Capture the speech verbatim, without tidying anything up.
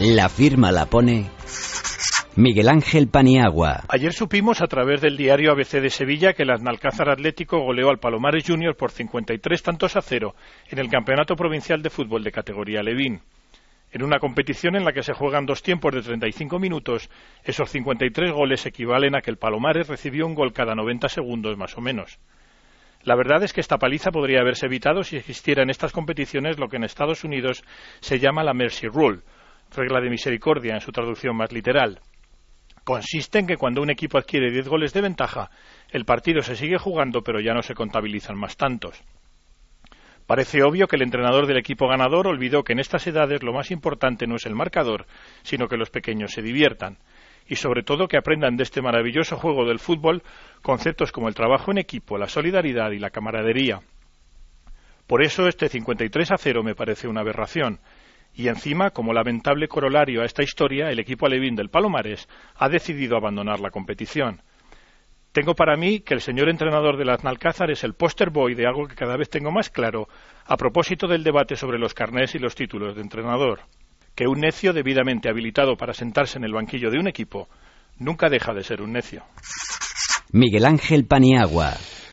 La firma la pone Miguel Ángel Paniagua. Ayer supimos a través del diario A B C de Sevilla que el Aznalcázar Atlético goleó al Palomares Junior por cincuenta y tres tantos a cero en el Campeonato Provincial de Fútbol de categoría Alevín. En una competición en la que se juegan dos tiempos de treinta y cinco minutos, esos cincuenta y tres goles equivalen a que el Palomares recibió un gol cada noventa segundos más o menos. La verdad es que esta paliza podría haberse evitado si existiera en estas competiciones lo que en Estados Unidos se llama la Mercy Rule, regla de misericordia en su traducción más literal. Consiste en que cuando un equipo adquiere diez goles de ventaja, el partido se sigue jugando pero ya no se contabilizan más tantos. Parece obvio que el entrenador del equipo ganador olvidó que en estas edades lo más importante no es el marcador, sino que los pequeños se diviertan, y sobre todo que aprendan de este maravilloso juego del fútbol conceptos como el trabajo en equipo, la solidaridad y la camaradería. Por eso este cincuenta y tres a cero me parece una aberración. Y encima, como lamentable corolario a esta historia, el equipo alevín del Palomares ha decidido abandonar la competición. Tengo para mí que el señor entrenador del Aznalcázar es el póster boy de algo que cada vez tengo más claro a propósito del debate sobre los carnés y los títulos de entrenador, que un necio debidamente habilitado para sentarse en el banquillo de un equipo nunca deja de ser un necio. Miguel Ángel Paniagua.